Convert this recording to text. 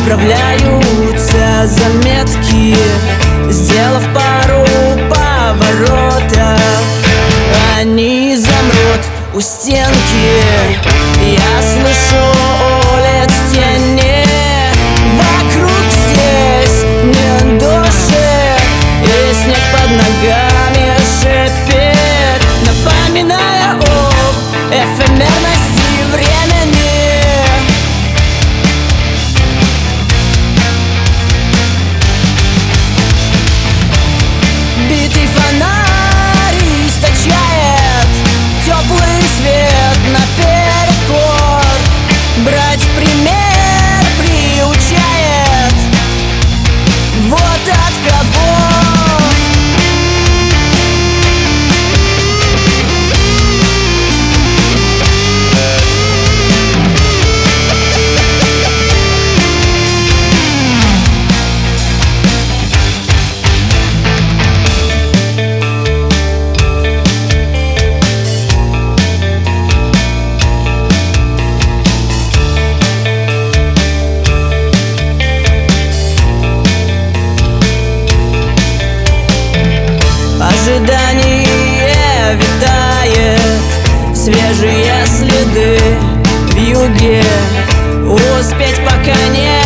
Справляются заметки, сделав пару поворотов. Они замрут у стенки. Я слышу улиц тени. Вокруг здесь нет души, и снег под ногами шипит, напоминая об эфемерности времени. Битый фонарь источает теплый свет наперекор. Брать пример приучает. Вот от кого. Ожидание витает, свежие следы в юге. Успеть пока не